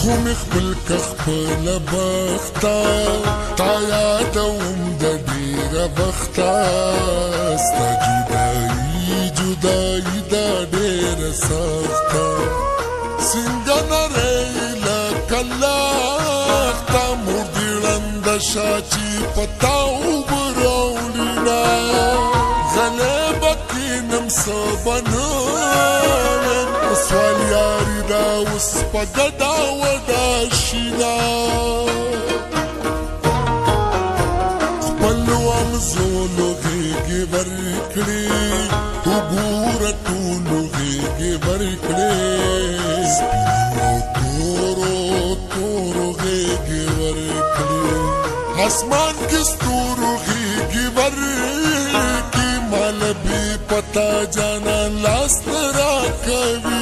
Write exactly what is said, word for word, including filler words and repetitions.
خو مې خپل که خپله بخته تا یادوم د ډېره وخته ستا جدایي جدایي دا ډېره سخته څنګه نری لکه لښته مور دې ړنده شه چې په تا اوبه راوړينه غلی به کښېنم څه به نه وایم سوال یاري دا اوس په ګډه وډه شینه خپلو امزولو غېږې ورکړې وګوره ټولو غېږې ورکړې سپینو تورو تورو غېږې ورکړې اسمان کې ستورو غېږې ورکړې مال بې پتا جانان لاس نه راکوي